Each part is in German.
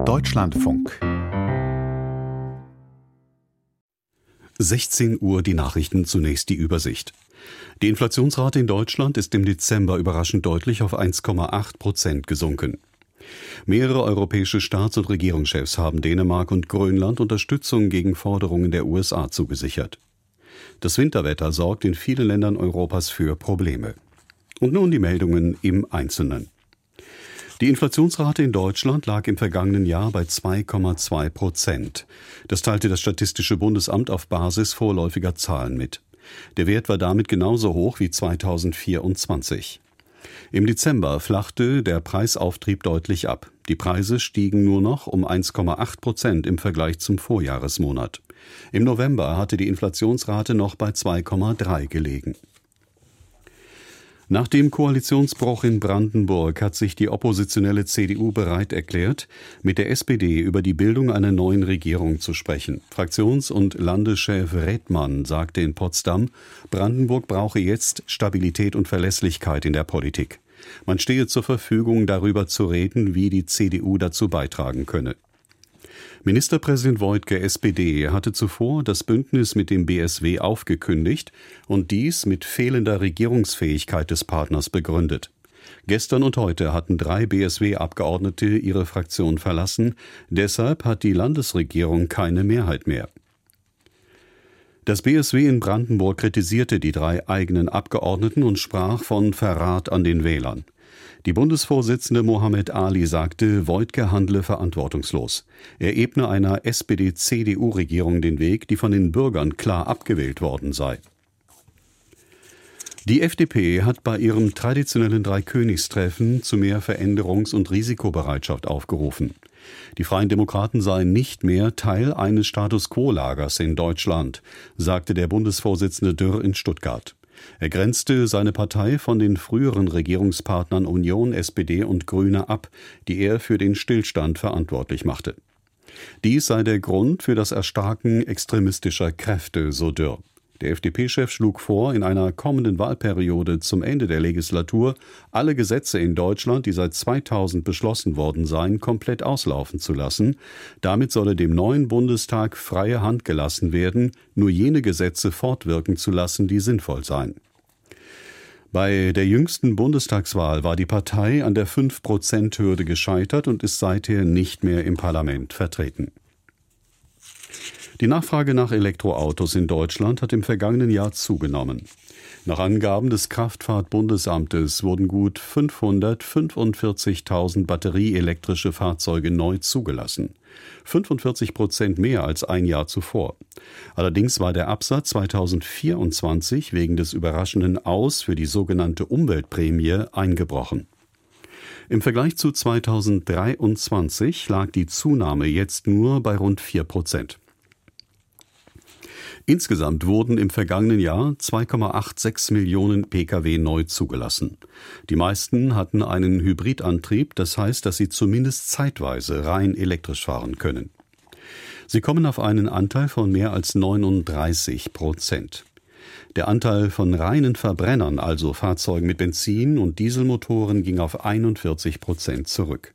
Deutschlandfunk. 16 Uhr die Nachrichten, zunächst die Übersicht. Die Inflationsrate in Deutschland ist im Dezember überraschend deutlich auf 1,8% gesunken. Mehrere europäische Staats- und Regierungschefs haben Dänemark und Grönland Unterstützung gegen Forderungen der USA zugesichert. Das Winterwetter sorgt in vielen Ländern Europas für Probleme. Und nun die Meldungen im Einzelnen. Die Inflationsrate in Deutschland lag im vergangenen Jahr bei 2,2%. Das teilte das Statistische Bundesamt auf Basis vorläufiger Zahlen mit. Der Wert war damit genauso hoch wie 2024. Im Dezember flachte der Preisauftrieb deutlich ab. Die Preise stiegen nur noch um 1,8% im Vergleich zum Vorjahresmonat. Im November hatte die Inflationsrate noch bei 2,3 gelegen. Nach dem Koalitionsbruch in Brandenburg hat sich die oppositionelle CDU bereit erklärt, mit der SPD über die Bildung einer neuen Regierung zu sprechen. Fraktions- und Landeschef Redmann sagte in Potsdam, Brandenburg brauche jetzt Stabilität und Verlässlichkeit in der Politik. Man stehe zur Verfügung, darüber zu reden, wie die CDU dazu beitragen könne. Ministerpräsident Woidke, SPD, hatte zuvor das Bündnis mit dem BSW aufgekündigt und dies mit fehlender Regierungsfähigkeit des Partners begründet. Gestern und heute hatten 3 BSW-Abgeordnete ihre Fraktion verlassen, deshalb hat die Landesregierung keine Mehrheit mehr. Das BSW in Brandenburg kritisierte die 3 eigenen Abgeordneten und sprach von Verrat an den Wählern. Die Bundesvorsitzende Mohammed Ali sagte, Woidke handle verantwortungslos. Er ebne einer SPD-CDU-Regierung den Weg, die von den Bürgern klar abgewählt worden sei. Die FDP hat bei ihrem traditionellen Dreikönigstreffen zu mehr Veränderungs- und Risikobereitschaft aufgerufen. Die Freien Demokraten seien nicht mehr Teil eines Status-quo-Lagers in Deutschland, sagte der Bundesvorsitzende Dürr in Stuttgart. Er grenzte seine Partei von den früheren Regierungspartnern Union, SPD und Grüne ab, die er für den Stillstand verantwortlich machte. Dies sei der Grund für das Erstarken extremistischer Kräfte, so Dürr. Der FDP-Chef schlug vor, in einer kommenden Wahlperiode zum Ende der Legislatur alle Gesetze in Deutschland, die seit 2000 beschlossen worden seien, komplett auslaufen zu lassen. Damit solle dem neuen Bundestag freie Hand gelassen werden, nur jene Gesetze fortwirken zu lassen, die sinnvoll seien. Bei der jüngsten Bundestagswahl war die Partei an der 5%-Hürde gescheitert und ist seither nicht mehr im Parlament vertreten. Die Nachfrage nach Elektroautos in Deutschland hat im vergangenen Jahr zugenommen. Nach Angaben des Kraftfahrt-Bundesamtes wurden gut 545.000 batterieelektrische Fahrzeuge neu zugelassen. 45% mehr als ein Jahr zuvor. Allerdings war der Absatz 2024 wegen des überraschenden Aus für die sogenannte Umweltprämie eingebrochen. Im Vergleich zu 2023 lag die Zunahme jetzt nur bei rund 4%. Insgesamt wurden im vergangenen Jahr 2,86 Millionen Pkw neu zugelassen. Die meisten hatten einen Hybridantrieb, das heißt, dass sie zumindest zeitweise rein elektrisch fahren können. Sie kommen auf einen Anteil von mehr als 39%. Der Anteil von reinen Verbrennern, also Fahrzeugen mit Benzin- und Dieselmotoren, ging auf 41% zurück.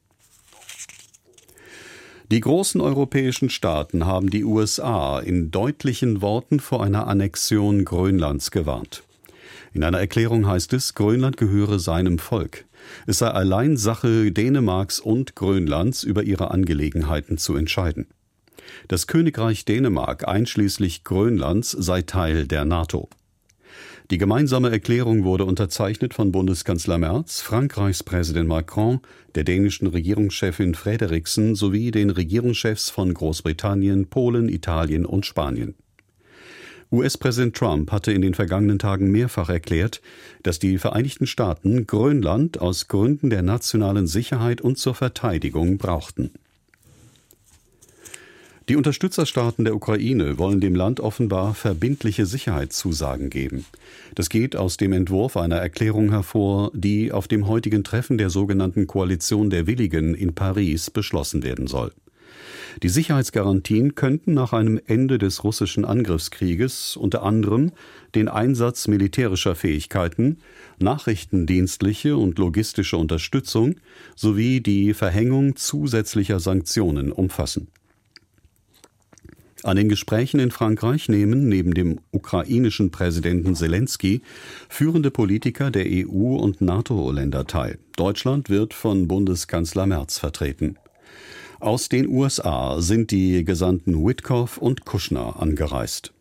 Die großen europäischen Staaten haben die USA in deutlichen Worten vor einer Annexion Grönlands gewarnt. In einer Erklärung heißt es, Grönland gehöre seinem Volk. Es sei allein Sache Dänemarks und Grönlands, über ihre Angelegenheiten zu entscheiden. Das Königreich Dänemark einschließlich Grönlands sei Teil der NATO. Die gemeinsame Erklärung wurde unterzeichnet von Bundeskanzler Merz, Frankreichs Präsident Macron, der dänischen Regierungschefin Frederiksen sowie den Regierungschefs von Großbritannien, Polen, Italien und Spanien. US-Präsident Trump hatte in den vergangenen Tagen mehrfach erklärt, dass die Vereinigten Staaten Grönland aus Gründen der nationalen Sicherheit und zur Verteidigung brauchten. Die Unterstützerstaaten der Ukraine wollen dem Land offenbar verbindliche Sicherheitszusagen geben. Das geht aus dem Entwurf einer Erklärung hervor, die auf dem heutigen Treffen der sogenannten Koalition der Willigen in Paris beschlossen werden soll. Die Sicherheitsgarantien könnten nach einem Ende des russischen Angriffskrieges unter anderem den Einsatz militärischer Fähigkeiten, nachrichtendienstliche und logistische Unterstützung sowie die Verhängung zusätzlicher Sanktionen umfassen. An den Gesprächen in Frankreich nehmen neben dem ukrainischen Präsidenten Selenskyj führende Politiker der EU- und NATO-Länder teil. Deutschland wird von Bundeskanzler Merz vertreten. Aus den USA sind die Gesandten Witkoff und Kushner angereist.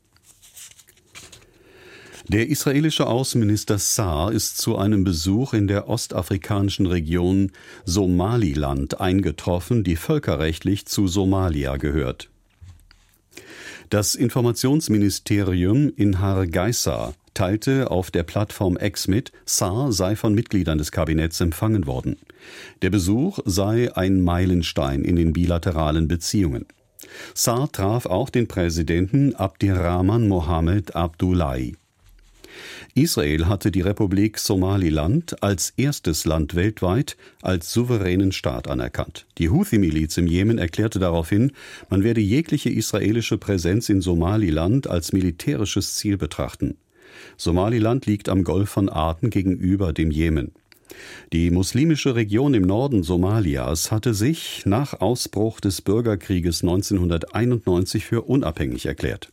Der israelische Außenminister Saar ist zu einem Besuch in der ostafrikanischen Region Somaliland eingetroffen, die völkerrechtlich zu Somalia gehört. Das Informationsministerium in Hargeisa teilte auf der Plattform X mit, Saar sei von Mitgliedern des Kabinetts empfangen worden. Der Besuch sei ein Meilenstein in den bilateralen Beziehungen. Saar traf auch den Präsidenten Abdirahman Mohamed Abdullahi. Israel hatte die Republik Somaliland als erstes Land weltweit als souveränen Staat anerkannt. Die Houthi-Miliz im Jemen erklärte daraufhin, man werde jegliche israelische Präsenz in Somaliland als militärisches Ziel betrachten. Somaliland liegt am Golf von Aden gegenüber dem Jemen. Die muslimische Region im Norden Somalias hatte sich nach Ausbruch des Bürgerkrieges 1991 für unabhängig erklärt.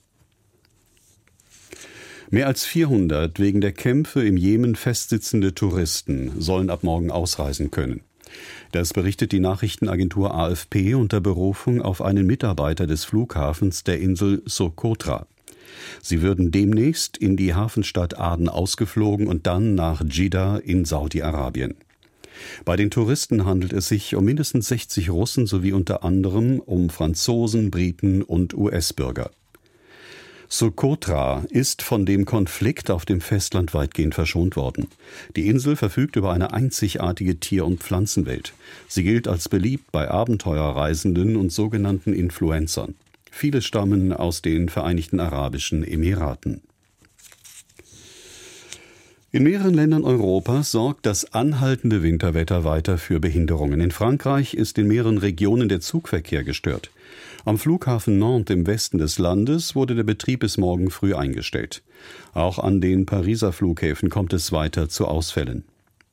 Mehr als 400 wegen der Kämpfe im Jemen festsitzende Touristen sollen ab morgen ausreisen können. Das berichtet die Nachrichtenagentur AFP unter Berufung auf einen Mitarbeiter des Flughafens der Insel Socotra. Sie würden demnächst in die Hafenstadt Aden ausgeflogen und dann nach Dschidda in Saudi-Arabien. Bei den Touristen handelt es sich um mindestens 60 Russen sowie unter anderem um Franzosen, Briten und US-Bürger. Socotra ist von dem Konflikt auf dem Festland weitgehend verschont worden. Die Insel verfügt über eine einzigartige Tier- und Pflanzenwelt. Sie gilt als beliebt bei Abenteuerreisenden und sogenannten Influencern. Viele stammen aus den Vereinigten Arabischen Emiraten. In mehreren Ländern Europas sorgt das anhaltende Winterwetter weiter für Behinderungen. In Frankreich ist in mehreren Regionen der Zugverkehr gestört. Am Flughafen Nantes im Westen des Landes wurde der Betrieb bis morgen früh eingestellt. Auch an den Pariser Flughäfen kommt es weiter zu Ausfällen.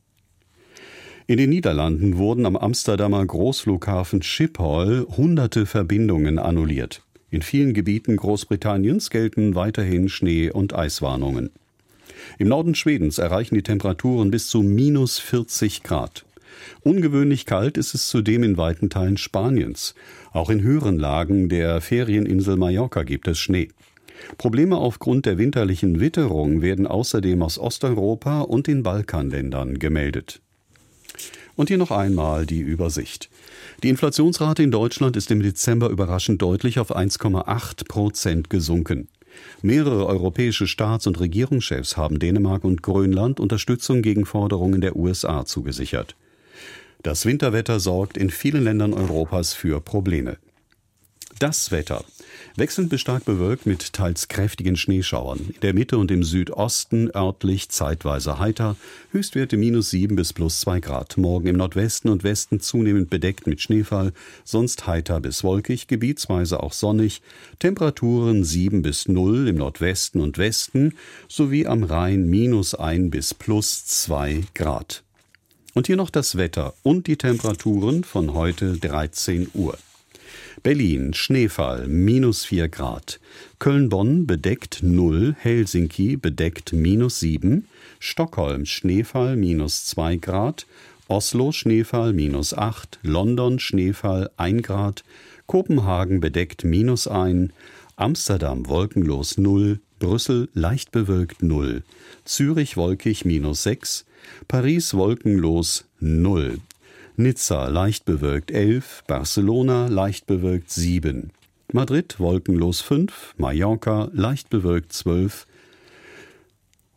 In den Niederlanden wurden am Amsterdamer Großflughafen Schiphol hunderte Verbindungen annulliert. In vielen Gebieten Großbritanniens gelten weiterhin Schnee- und Eiswarnungen. Im Norden Schwedens erreichen die Temperaturen bis zu minus 40 Grad. Ungewöhnlich kalt ist es zudem in weiten Teilen Spaniens. Auch in höheren Lagen der Ferieninsel Mallorca gibt es Schnee. Probleme aufgrund der winterlichen Witterung werden außerdem aus Osteuropa und den Balkanländern gemeldet. Und hier noch einmal die Übersicht. Die Inflationsrate in Deutschland ist im Dezember überraschend deutlich auf 1,8% gesunken. Mehrere europäische Staats- und Regierungschefs haben Dänemark und Grönland Unterstützung gegen Forderungen der USA zugesichert. Das Winterwetter sorgt in vielen Ländern Europas für Probleme. Das Wetter. Wechselnd bis stark bewölkt mit teils kräftigen Schneeschauern. In der Mitte und im Südosten örtlich zeitweise heiter. Höchstwerte minus 7 bis plus 2 Grad. Morgen im Nordwesten und Westen zunehmend bedeckt mit Schneefall. Sonst heiter bis wolkig, gebietsweise auch sonnig. Temperaturen 7 bis 0 im Nordwesten und Westen sowie am Rhein minus 1 bis plus 2 Grad. Und hier noch das Wetter und die Temperaturen von heute 13 Uhr. Berlin, Schneefall, minus 4 Grad. Köln-Bonn bedeckt 0, Helsinki bedeckt minus 7, Stockholm Schneefall, minus 2 Grad, Oslo Schneefall, minus 8, London Schneefall, 1 Grad, Kopenhagen bedeckt minus 1, Amsterdam wolkenlos 0, Brüssel leicht bewölkt 0, Zürich wolkig minus 6, Paris wolkenlos 0. Nizza leicht bewölkt 11, Barcelona leicht bewölkt 7, Madrid wolkenlos 5, Mallorca leicht bewölkt 12,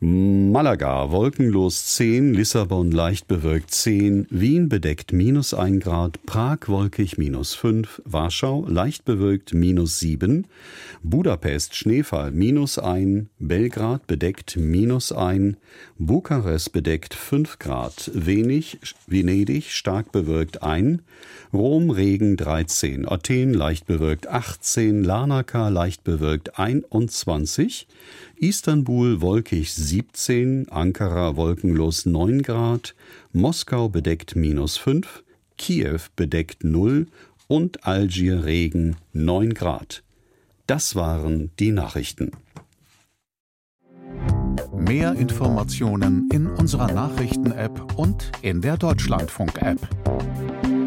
Malaga wolkenlos 10, Lissabon leicht bewölkt 10, Wien bedeckt -1 Grad, Prag wolkig -5, Warschau leicht bewölkt -7, Budapest Schneefall -1, Belgrad bedeckt -1, Bukarest bedeckt 5 Grad, Venedig stark bewölkt 1, Rom Regen 13, Athen leicht bewölkt 18, Larnaca leicht bewölkt 21, Istanbul wolkig 17, Ankara wolkenlos 9 Grad, Moskau bedeckt -5, Kiew bedeckt 0 und Algier Regen 9 Grad. Das waren die Nachrichten. Mehr Informationen in unserer Nachrichten-App und in der Deutschlandfunk-App.